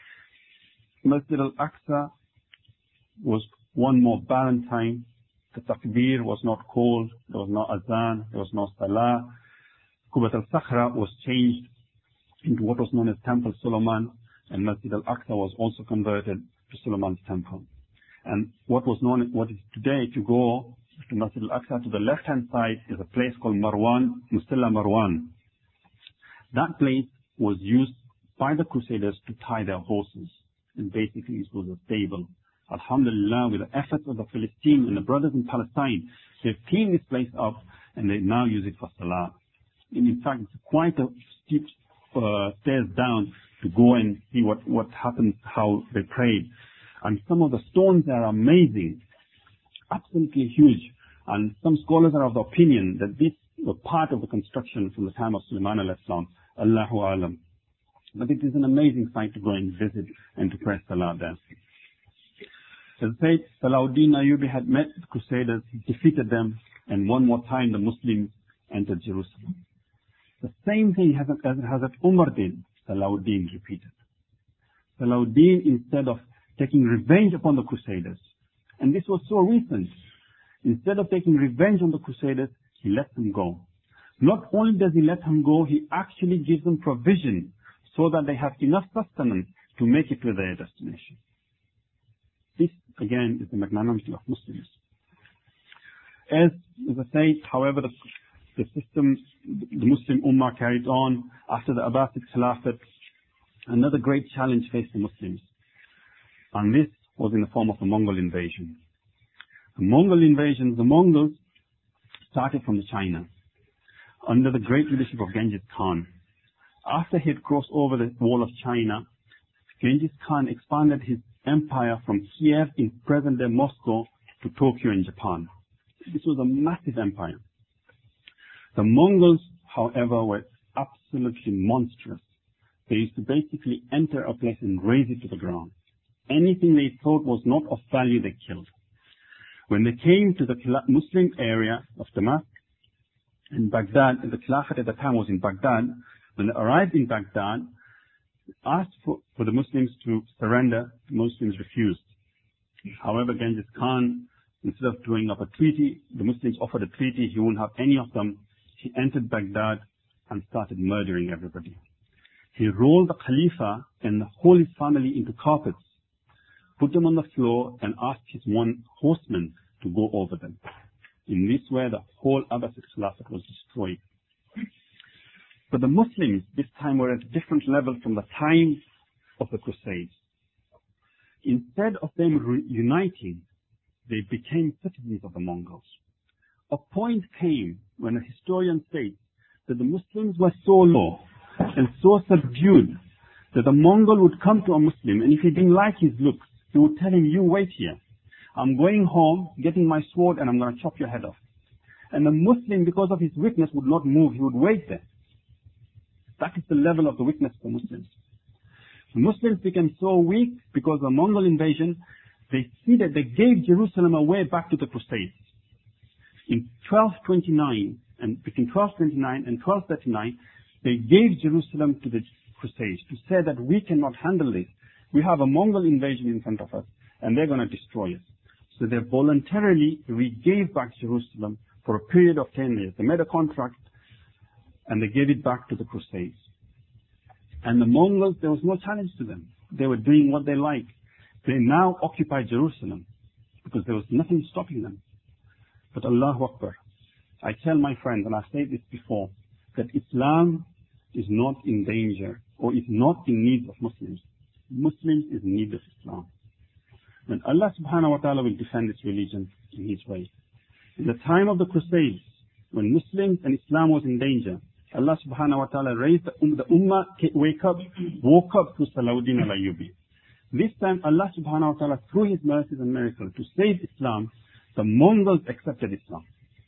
Masjid al-Aqsa was one more barren time. The takbir was not called, there was no azan, there was no salah. Qubat al-Sakhra was changed into what was known as Temple Solomon, and Masjid al-Aqsa was also converted to Solomon's temple. And what was known, what is today, to go to Masjid al-Aqsa, to the left-hand side is a place called Marwan, Musalla Marwan. That place was used by the Crusaders to tie their horses. And basically it was a stable. Alhamdulillah, with the efforts of the Philistines and the brothers in Palestine, they've cleaned this place up and they now use it for Salah. And in fact, it's quite a steep uh, stairs down to go and see what, what happens, how they prayed. And some of the stones there are amazing, absolutely huge. And some scholars are of the opinion that this was part of the construction from the time of Sulaiman al-Islam. Allahu Alam. But it is an amazing sight to go and visit and to pray Salah there. As I said, Salahuddin Ayyubi had met the Crusaders, defeated them, and one more time the Muslims entered Jerusalem. The same thing as Hazrat Umar did, Salahuddin repeated. Salahuddin, instead of taking revenge upon the Crusaders, and this was so recent, instead of taking revenge on the Crusaders, he let them go. Not only does he let them go, he actually gives them provision so that they have enough sustenance to make it to their destination. This, again, is the magnanimity of Muslims. As, as I say, however, the, the system, the Muslim Ummah carried on after the Abbasid Khilafat. Another great challenge faced the Muslims. And this was in the form of the Mongol invasion. The Mongol invasion, the Mongols started from China under the great leadership of Genghis Khan. After he had crossed over the wall of China, Genghis Khan expanded his empire from Kiev in present-day Moscow to Tokyo in Japan. This was a massive empire. The Mongols, however, were absolutely monstrous. They used to basically enter a place and raze it to the ground. Anything they thought was not of value, they killed. When they came to the Muslim area of Damascus and Baghdad, the Khilafat at the time was in Baghdad, when they arrived in Baghdad, asked for, for the Muslims to surrender, the Muslims refused. However, Genghis Khan, instead of drawing up a treaty, the Muslims offered a treaty, he wouldn't have any of them. He entered Baghdad and started murdering everybody. He rolled the Khalifa and the whole his family into carpets, put them on the floor and asked his one horseman to go over them. In this way, the whole Abbasid Khilafat was destroyed. But the Muslims this time were at a different level from the time of the Crusades. Instead of them reuniting, they became citizens of the Mongols. A point came when a historian states that the Muslims were so low and so subdued that the Mongol would come to a Muslim, and if he didn't like his looks, He would tell him, you wait here. I'm going home, getting my sword, and I'm going to chop your head off. And the Muslim, because of his weakness, would not move. He would wait there. That is the level of the weakness of the Muslims. The Muslims became so weak because of the Mongol invasion, they see that they gave Jerusalem away back to the Crusades. In twelve twenty-nine, and between twelve twenty-nine and twelve thirty-nine, they gave Jerusalem to the Crusades to say that we cannot handle this. We have a Mongol invasion in front of us, and they're going to destroy us. So they voluntarily re-gave back Jerusalem for a period of ten years. They made a contract, and they gave it back to the Crusades. And the Mongols, there was no challenge to them. They were doing what they liked. They now occupy Jerusalem because there was nothing stopping them. But Allahu Akbar, I tell my friends, and I've said this before, that Islam is not in danger or is not in need of Muslims. Muslims is in need of Islam. And Allah subhanahu wa ta'ala will defend this religion in His way. In the time of the Crusades, when Muslims and Islam was in danger, Allah subhanahu wa ta'ala raised the, um, the Ummah, wake up, woke up to Salahuddin al-Ayyubi. This time Allah subhanahu wa ta'ala, through His mercies and miracles, to save Islam, the Mongols accepted Islam.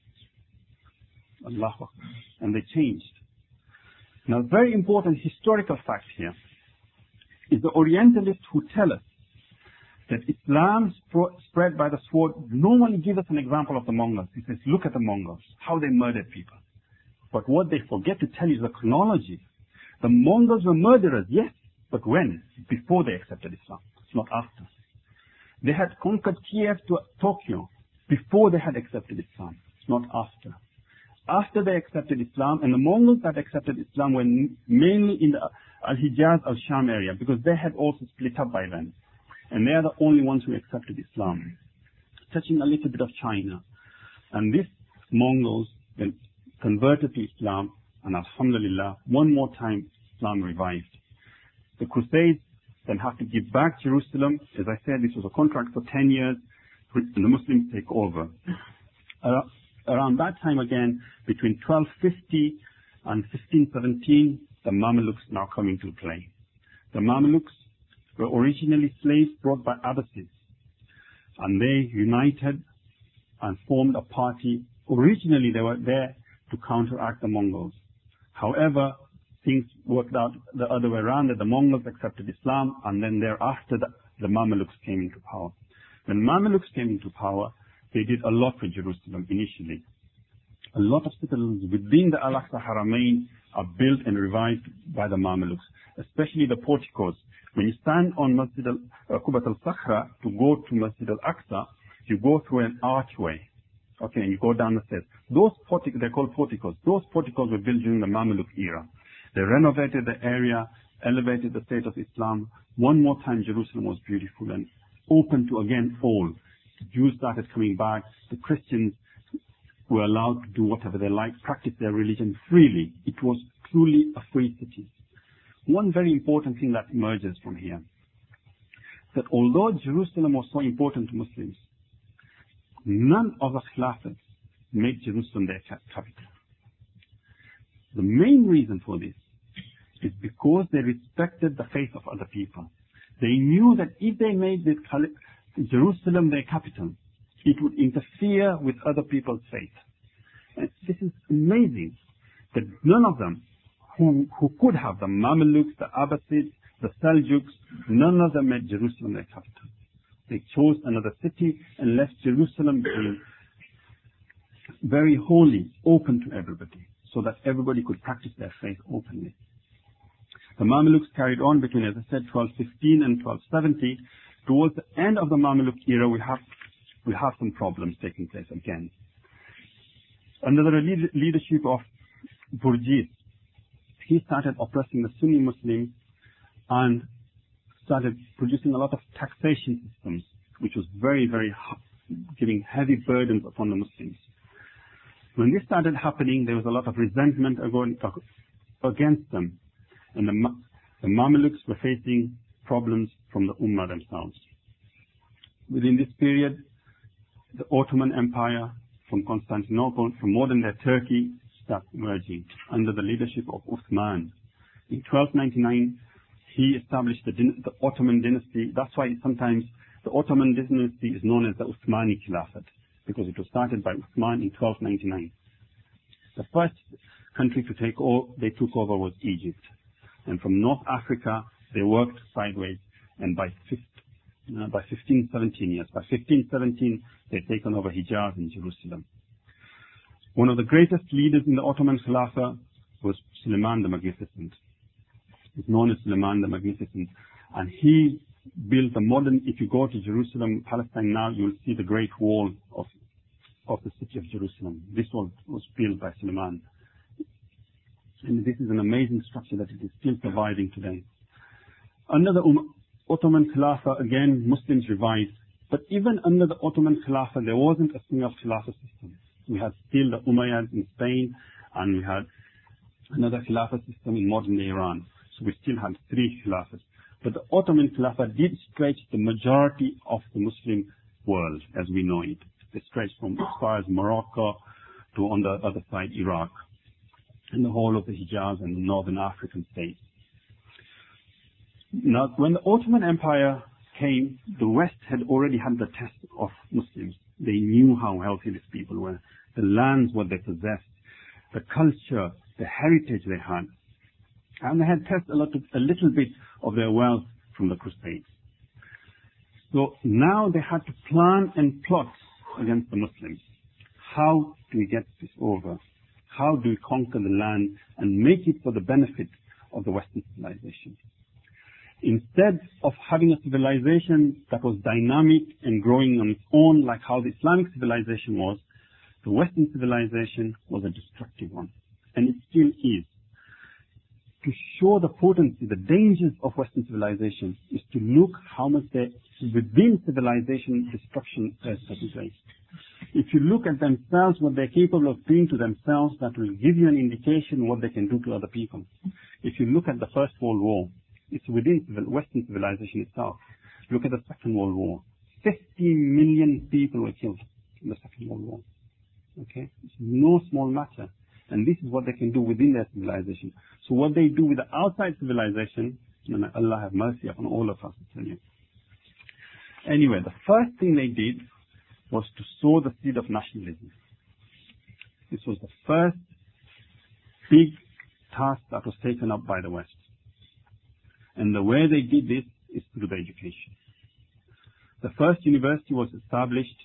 Allahu Akbar. And they changed. Now, a very important historical fact here is the Orientalists who tell us that Islam spread by the sword normally give us an example of the Mongols. He says, look at the Mongols, how they murdered people. But what they forget to tell you is the chronology. The Mongols were murderers, yes, but when? Before they accepted Islam, not after. They had conquered Kiev to Tokyo before they had accepted Islam, not after. After they accepted Islam, and the Mongols that accepted Islam were mainly in the Al-Hijaz, Al-Sham area, because they had also split up by then. And they are the only ones who accepted Islam, touching a little bit of China. And these Mongols then converted to Islam, and Alhamdulillah, one more time Islam revived. The Crusades then have to give back Jerusalem. As I said, this was a contract for ten years, and the Muslims take over. Uh, around that time again, between twelve fifty and fifteen seventeen, the Mamelukes now come into play. The Mamelukes were originally slaves brought by Abbasids, and they united and formed a party. Originally, they were there to counteract the Mongols. However, things worked out the other way around, that the Mongols accepted Islam, and then thereafter the, the Mamelukes came into power. When Mamelukes came into power, they did a lot for Jerusalem initially. A lot of citadels within the Al-Aqsa Haramain are built and revived by the Mamelukes, especially the porticos. When you stand on Masjid al-Qubat al-Sakhra to go to Masjid al-Aqsa, you go through an archway. Okay, and you go down the stairs. Those porticos, they're called porticos. Those porticos were built during the Mameluk era. They renovated the area, elevated the state of Islam. One more time, Jerusalem was beautiful and open to again all. The Jews started coming back. The Christians were allowed to do whatever they liked, practice their religion freely. It was truly a free city. One very important thing that emerges from here, that although Jerusalem was so important to Muslims, none of the Khilafats made Jerusalem their capital. The main reason for this is because they respected the faith of other people. They knew that if they made the Jerusalem their capital, it would interfere with other people's faith. And this is amazing that none of them who, who could have, the Mamelukes, the Abbasids, the Seljuks, none of them made Jerusalem their capital. They chose another city and left Jerusalem being very holy, open to everybody, so that everybody could practice their faith openly. The Mamelukes carried on between, as I said, twelve fifteen and twelve seventy. Towards the end of the Mameluk era, we have we have some problems taking place again. Under the lead leadership of Burjis, he started oppressing the Sunni Muslims and started producing a lot of taxation systems, which was very, very giving heavy burdens upon the Muslims. When this started happening, there was a lot of resentment against them, and the, the Mamelukes were facing problems from the Ummah themselves. Within this period, the Ottoman Empire from Constantinople, from modern-day Turkey, started emerging under the leadership of Uthman. In twelve ninety-nine, he established the, the Ottoman dynasty. That's why sometimes the Ottoman dynasty is known as the Uthmani Khilafat because it was started by Uthman in twelve ninety-nine. The first country to take over, they took over was Egypt. And from North Africa, they worked sideways. And by, uh, by fifteen seventeen years, by fifteen seventeen, they'd taken over Hijaz and Jerusalem. One of the greatest leaders in the Ottoman Khilafah was Suleiman the Magnificent. He's known as Suleiman the Magnificent. And he built the modern, if you go to Jerusalem, Palestine now, you'll see the Great Wall of, of the city of Jerusalem. This wall was built by Suleiman. And this is an amazing structure that it is still surviving today. Under the um, Ottoman Khilafah, again, Muslims revived. But even under the Ottoman Khilafah, there wasn't a single Khilafah system. We had still the Umayyads in Spain, and we had another Khilafah system in modern-day Iran. So we still had three Khilafahs. But the Ottoman Khilafah did stretch the majority of the Muslim world as we know it. It stretched from as far as Morocco to on the other side Iraq and the whole of the Hijaz and the northern African states. Now, when the Ottoman Empire came, the West had already had the test of Muslims. They knew how healthy these people were, the lands what they possessed, the culture, the heritage they had. And they had tested a, lot of, a little bit of their wealth from the Crusades. So now they had to plan and plot against the Muslims. How do we get this over? How do we conquer the land and make it for the benefit of the Western civilization? Instead of having a civilization that was dynamic and growing on its own, like how the Islamic civilization was, the Western civilization was a destructive one. And it still is. To show the potency, the dangers of Western civilization is to look how much there within civilization destruction has taken place. If you look at themselves, what they're capable of doing to themselves, that will give you an indication what they can do to other people. If you look at the First World War, it's within Western civilization itself. Look at the Second World War. fifty million people were killed in the Second World War. Okay? It's no small matter. And this is what they can do within their civilization. So what they do with the outside civilization, and Allah have mercy upon all of us, I tell you. Anyway, the first thing they did was to sow the seed of nationalism. This was the first big task that was taken up by the West. And the way they did this is through the education. The first university was established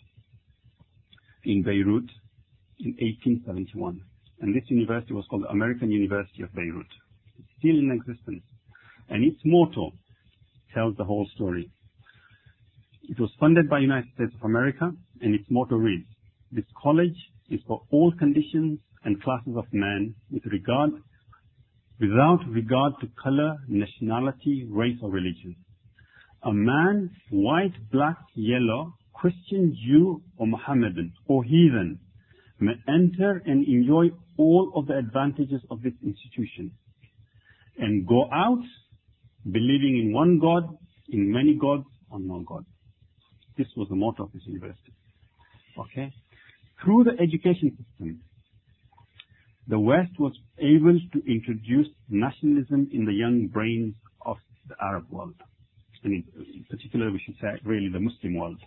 in Beirut in eighteen seventy-one. And this university was called the American University of Beirut. It's still in existence. And its motto tells the whole story. It was funded by the United States of America, and its motto reads, "This college is for all conditions and classes of men with regard, without regard to color, nationality, race, or religion. A man, white, black, yellow, Christian, Jew, or Mohammedan, or heathen, may enter and enjoy all of the advantages of this institution and go out believing in one God, in many gods, or no God." This was the motto of this university. Okay? Through the education system, the West was able to introduce nationalism in the young brains of the Arab world. And in particular, we should say really the Muslim world.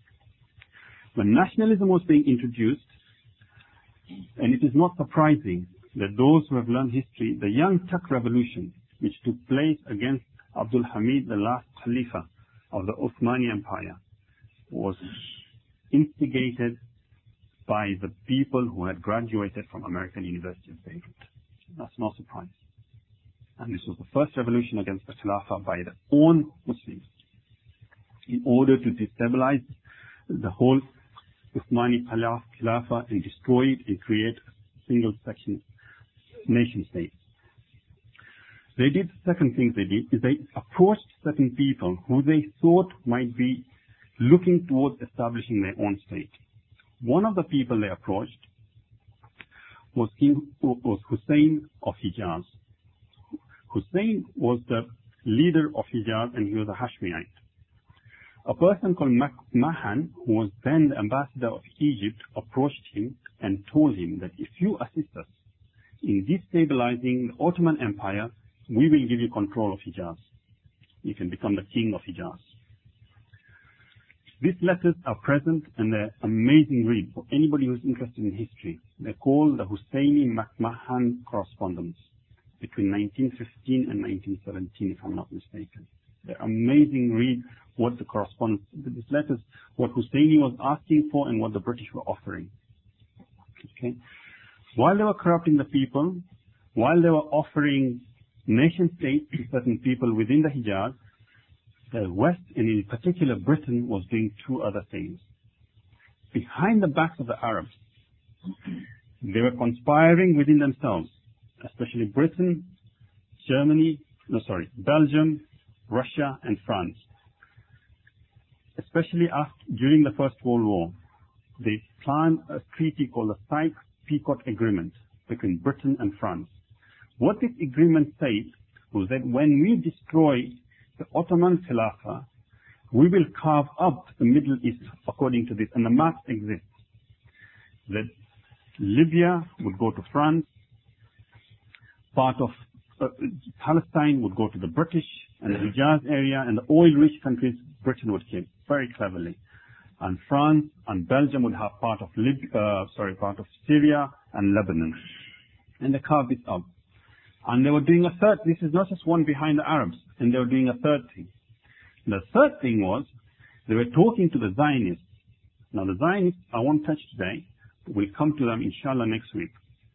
When nationalism was being introduced, and it is not surprising that those who have learned history, the Young Turk Revolution, which took place against Abdul Hamid, the last Khalifa of the Uthmani Empire, was instigated by the people who had graduated from American University of Beirut. That's no surprise. And this was the first revolution against the Khilafah by their own Muslims in order to destabilize the whole Uthmani Khilafah and destroy it and create a single section nation state. They did the second thing they did is they approached certain people who they thought might be looking towards establishing their own state. One of the people they approached was King was Hussein of Hijaz. Hussein was the leader of Hijaz and he was a Hashemite. A person called Mahan, who was then the ambassador of Egypt, approached him and told him that if you assist us in destabilizing the Ottoman Empire, we will give you control of Hijaz. You can become the king of Hijaz. These letters are present and they're amazing read for anybody who's interested in history. They're called the Husseini-McMahon correspondence between nineteen fifteen and nineteen seventeen, if I'm not mistaken. They're amazing read what the correspondence, these letters, what Husseini was asking for and what the British were offering. Okay. While they were corrupting the people, while they were offering nation states to certain people within the Hijaz, the West, and in particular Britain, was doing two other things. Behind the backs of the Arabs, they were conspiring within themselves, especially Britain, Germany, no sorry, Belgium, Russia and France. Especially after, during the First World War, they planned a treaty called the Sykes-Picot Agreement between Britain and France. What this agreement said was that when we destroy the Ottoman Khilafah, we will carve up the Middle East according to this, and the map exists. That Libya would go to France, part of uh, Palestine would go to the British, and the Hijaz area and the oil-rich countries Britain would keep very cleverly. And France and Belgium would have part of Lib uh, sorry, part of Syria and Lebanon. And they carved this up. And they were doing a third, this is not just one behind the Arabs, and they were doing a third thing. And the third thing was, they were talking to the Zionists. Now the Zionists, I won't touch today, but we'll come to them inshallah next week.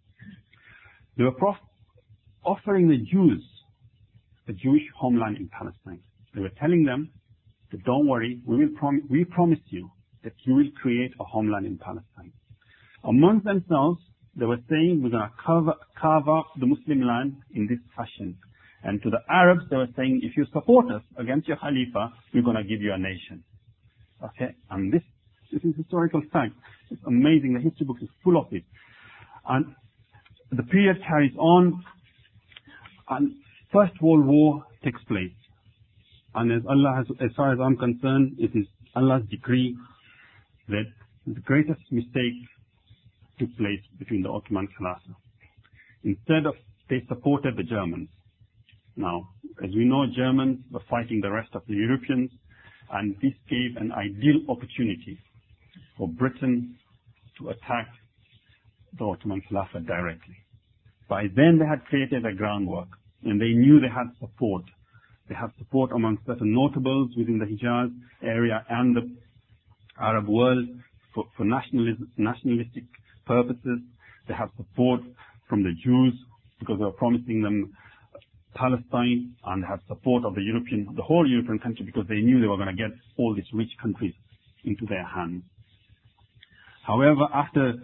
They were prof offering the Jews a Jewish homeland in Palestine. They were telling them that don't worry, we will prom we promise you that you will create a homeland in Palestine. Amongst themselves, they were saying we're going to carve, carve up the Muslim land in this fashion. And to the Arabs, they were saying if you support us against your Khalifa, we're going to give you a nation. Okay? And this, this is historical fact. It's amazing. The history book is full of it. And the period carries on, and First World War takes place. And as Allah has, as far as I'm concerned, it is Allah's decree that the greatest mistake took place between the Ottoman Khilafah. Instead of, they supported the Germans. Now, as we know, Germans were fighting the rest of the Europeans, and this gave an ideal opportunity for Britain to attack the Ottoman Khilafah directly. By then, they had created a groundwork, and they knew they had support. They had support among certain notables within the Hijaz area and the Arab world for, for nationalism, nationalistic purposes. They had support from the Jews because they were promising them Palestine, and had support of the European, the whole European country, because they knew they were going to get all these rich countries into their hands. However, after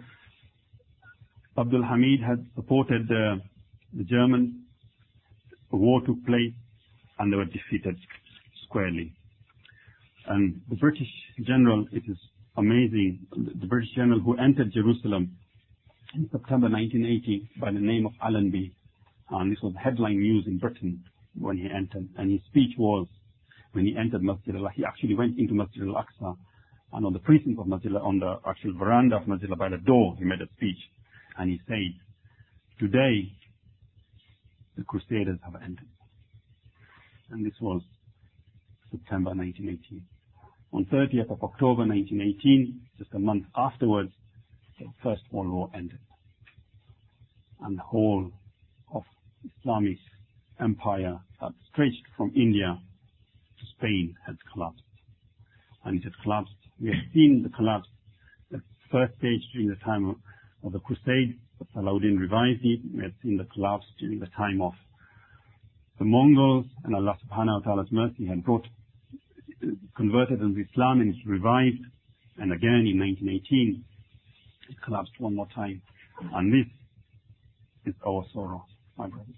Abdul Hamid had supported uh, the Germans, a war took place and they were defeated squarely. And the British general, it is amazing, the British general who entered Jerusalem in September nineteen eighty by the name of Allenby, and this was headline news in Britain when he entered, and his speech was, when he entered Masjid al-Aqsa, he actually went into Masjid al-Aqsa, and on the precinct of Masjid al-Aqsa, on the actual veranda of Masjid al-Aqsa, by the door, he made a speech, and he said, today, the Crusaders have ended. And this was September nineteen eighteen. On thirtieth of October nineteen eighteen, just a month afterwards, the First World War ended. And the whole of Islamic empire that stretched from India to Spain had collapsed. And it had collapsed. We have seen the collapse, the first stage during the time of, of the Crusade. Salahuddin revived it. We had seen the collapse during the time of the Mongols, and Allah subhanahu wa ta'ala's mercy had brought, converted into Islam, and it revived. And again in nineteen eighteen, it collapsed one more time. And this is our sorrow, my brothers.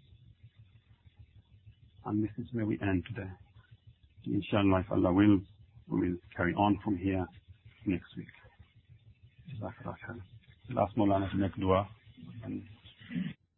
And this is where we end today. Inshallah, if Allah wills, we will carry on from here next week. Jazakallah khair. Last Maulana to make dua. And